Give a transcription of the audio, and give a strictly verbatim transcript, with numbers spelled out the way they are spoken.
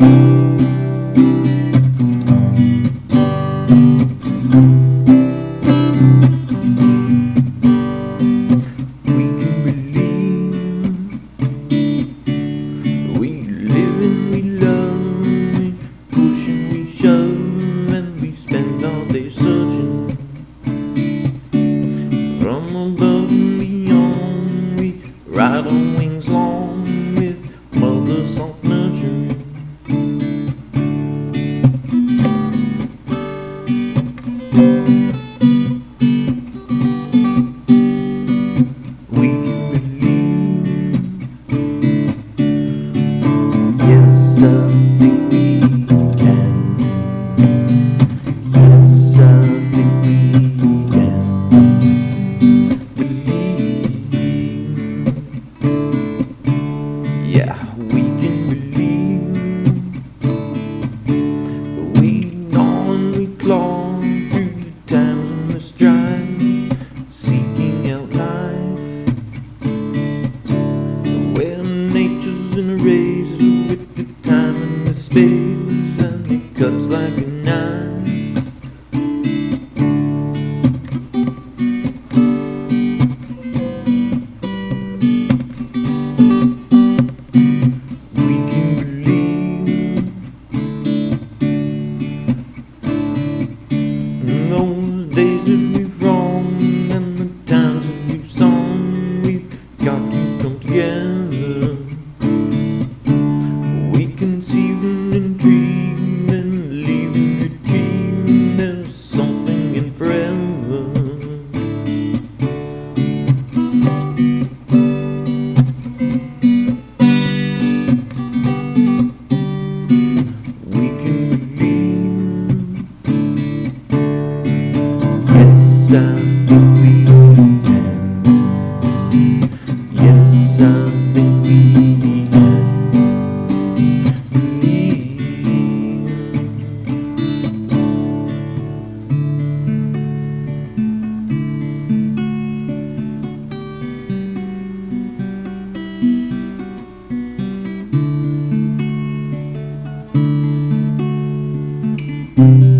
Ride on wings long with mother soft nurturing. We can believe, yes I think we can. Yes I think we can believe. Yeah, we can believe. We gnaw and we claw through the times and the strife, seeking out life where nature's in a race with the time and the space, and it cuts like a knife. Those days that we've wronged and the times that we've sung, we've got to come together. We conceived and intrigued and leaving the dream. There's something in forever. We can believe. Yes, I think we can. Yes, I think we can believe.